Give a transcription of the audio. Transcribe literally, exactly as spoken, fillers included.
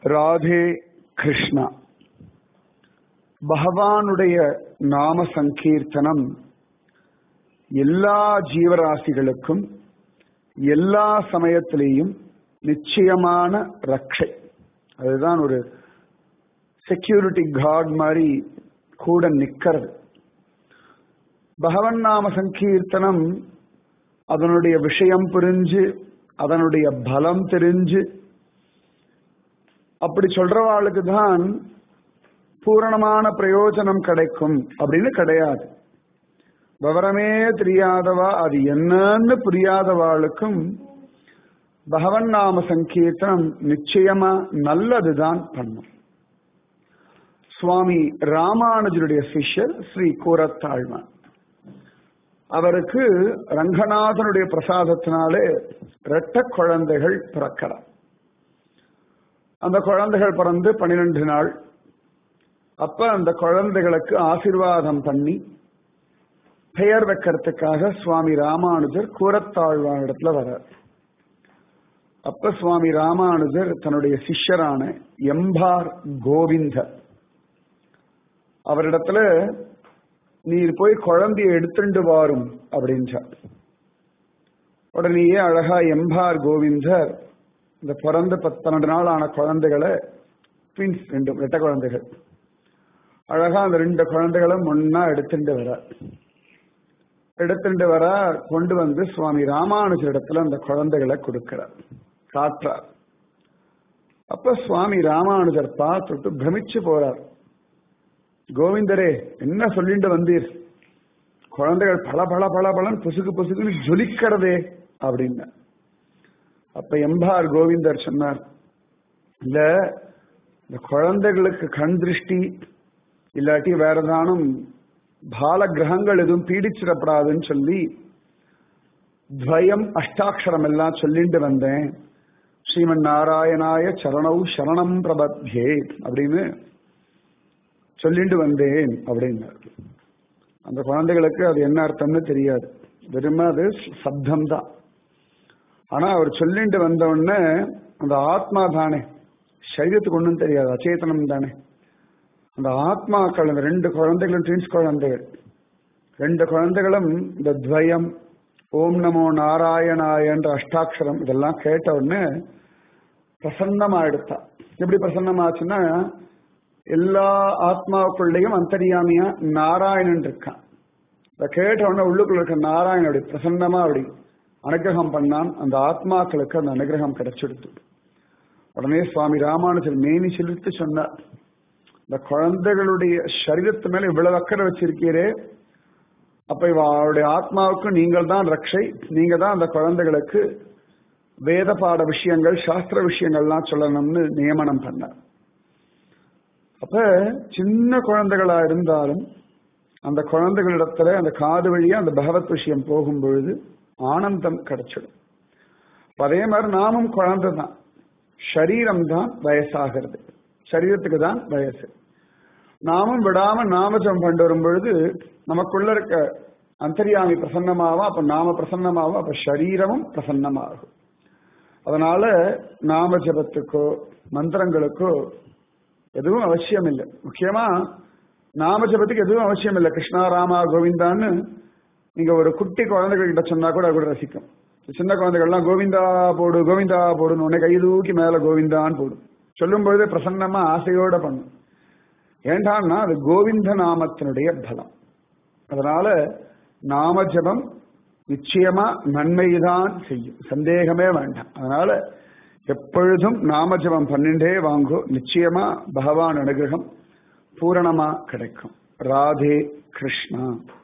ராதே கிருஷ்ணா. பகவானுடைய நாம சங்கீர்த்தனம் எல்லா ஜீவராசிகளுக்கும் எல்லா சமயத்திலேயும் நிச்சயமான ரட்சை. அதுதான் ஒரு செக்யூரிட்டி கார்டு மாதிரி கூட நிக்கிறது. பகவன் நாம சங்கீர்த்தனம் அதனுடைய விஷயம் புரிஞ்சு அதனுடைய பலம் தெரிஞ்சு அப்படி சொல்றவாளுக்கு தான் பூரணமான பிரயோஜனம் கிடைக்கும் அப்படின்னு கிடையாது. விவரமே தெரியாதவா, அது என்னன்னு புரியாதவாளுக்கும் பகவன் நாம சங்கீர்த்தனம் நிச்சயமா நல்லதுதான் பண்ணும். சுவாமி ராமானுஜருடைய சிஷ்யர் ஸ்ரீ கூரத்தாழ்வான். அவருக்கு ரங்கநாதனுடைய பிரசாதத்தினாலே இரட்ட குழந்தைகள் பிறக்கிறார். அந்த குழந்தைகள் பிறந்து பனிரெண்டு நாள். அப்ப அந்த குழந்தைகளுக்கு ஆசீர்வாதம் பண்ணி பெயர் வைக்கிறதுக்காக சுவாமி ராமானுஜர் கூரத்தாழ்வானிடத்துல வர்றார். அப்ப சுவாமி ராமானுஜர் தன்னுடைய சிஷ்யரான எம்பார் கோவிந்தர் அவரிடத்துல நீர் போய் குழந்தைய எடுத்துட்டு வாரும் அப்படின்றார். உடனேயே அழகா எம்பார் கோவிந்தர் இந்த பிறந்த பன்னெண்டு நாள் ஆன குழந்தைகளை, ட்வின்ஸ், ரெண்டு ரெட்ட குழந்தைகள், அழகா அந்த ரெண்டு குழந்தைகளும் ஒன்னா எடுத்துட்டு வர எடுத்துட்டு வர கொண்டு வந்து சுவாமி ராமானுஜர் இடத்துல அந்த குழந்தைகளை கொடுக்கிறார், காட்டுறார். அப்ப சுவாமி ராமானுஜர் பார்த்துட்டு பிரமிச்சு போறார். கோவிந்தரே, என்ன சொல்லிட்டு வந்தீர்? குழந்தைகள் பல பல பல பலன் புசுக்கு புசுக்குன்னு ஜொலிக்கிறதே அப்படின்னு. அப்ப எம்பார் கோவிந்தர் சொன்னார், இல்ல இந்த குழந்தைகளுக்கு கண் திருஷ்டி இல்லாட்டி வேற ஏதானும் பால கிரகங்கள் எதுவும் பீடிச்சிடப்படாதுன்னு சொல்லி துவயம் அஷ்டாட்சரம் எல்லாம் சொல்லிட்டு வந்தேன். ஸ்ரீமன் நாராயணாய சரணௌ சரணம் பிரபத்யே அப்படின்னு சொல்லிட்டு வந்தேன் அப்படின்னார். அந்த குழந்தைகளுக்கு அது என்ன அர்த்தம்னு தெரியாது, வெறுமை அது சப்தம் தான். ஆனா அவர் சொல்லிட்டு வந்த உடனே அந்த ஆத்மா தானே, சரீரத்துக்கு ஒன்றும் தெரியாது, அச்சேதனம் தானே. அந்த ஆத்மாக்கள், அந்த ரெண்டு குழந்தைகளும் ட்வின்ஸ் குழந்தைகள், ரெண்டு குழந்தைகளும் இந்த துவயம் ஓம் நமோ நாராயணாய என்ற அஷ்டாட்சரம் இதெல்லாம் கேட்ட உடனே பிரசன்னமாயிடுத்தா. எப்படி பிரசன்னமாச்சுன்னா, எல்லா ஆத்மாவுக்குள்ளேயும் அந்தரியாமியா நாராயணன் இருக்கான். இதை கேட்ட உடனே உள்ளுக்குள்ள இருக்க நாராயணன் அப்படி பிரசன்னமா அப்படி அனுகிரகம் பண்ணான். அந்த ஆத்மாக்களுக்கு அந்த அனுகிரகம் கிடைச்சிடுத்து. உடனே சுவாமி ராமானுஜர் மேனி செலுத்து சொன்னார், இந்த குழந்தைகளுடைய சரீரத்து மேல இவ்வளவு அக்கறை வச்சிருக்கீரே, அப்ப இவருடைய ஆத்மாவுக்கு நீங்கள் தான் ரட்சை, நீங்க தான் அந்த குழந்தைகளுக்கு வேத பாட விஷயங்கள் சாஸ்திர விஷயங்கள்லாம் சொல்லணும்னு நியமனம் பண்ணார். அப்ப சின்ன குழந்தைகளா இருந்தாலும் அந்த குழந்தைகளிடத்துல அந்த காது வழியா அந்த பகவத் விஷயம் போகும் பொழுது ஆனந்தம் கிடைச்சிடும். அதே மாதிரி நாமும் குழந்தை தான், சரீரம் தான் வயசாகிறது, சரீரத்துக்கு தான் வயசு. நாமும் விடாம நாமஜம் கொண்டு வரும் பொழுது நமக்குள்ள இருக்க அந்தரியாமி பிரசன்னமாகும், அப்ப நாம பிரசன்னமாகும், அப்ப சரீரமும் பிரசன்னமாகும். அதனால நாம ஜபத்துக்கோ மந்திரங்களுக்கோ எதுவும் அவசியம் இல்லை. முக்கியமா நாம ஜபத்துக்கு எதுவும் அவசியம் இல்லை. கிருஷ்ணா ராமா கோவிந்தான்னு நீங்க ஒரு குட்டி குழந்தைகள் கிட்ட சொன்னா கூட கூட ரசிக்கும். சின்ன குழந்தைகள்லாம் கோவிந்தா போடு கோவிந்தா போடுன்னு உடனே கை தூக்கி மேல கோவிந்தான்னு போடும். சொல்லும் பொழுதே பிரசன்னமா ஆசையோட பண்ணும். ஏண்டான்னா அது கோவிந்த நாமத்தினுடைய பலம். அதனால நாம ஜபம் நிச்சயமா நன்மைதான் செய்யும், சந்தேகமே வேண்டாம். அதனால எப்பொழுதும் நாம ஜபம் பண்ணிண்டே வாங்கோ, நிச்சயமா பகவான் அனுகிரகம் பூரணமா கிடைக்கும். ராதே கிருஷ்ணா.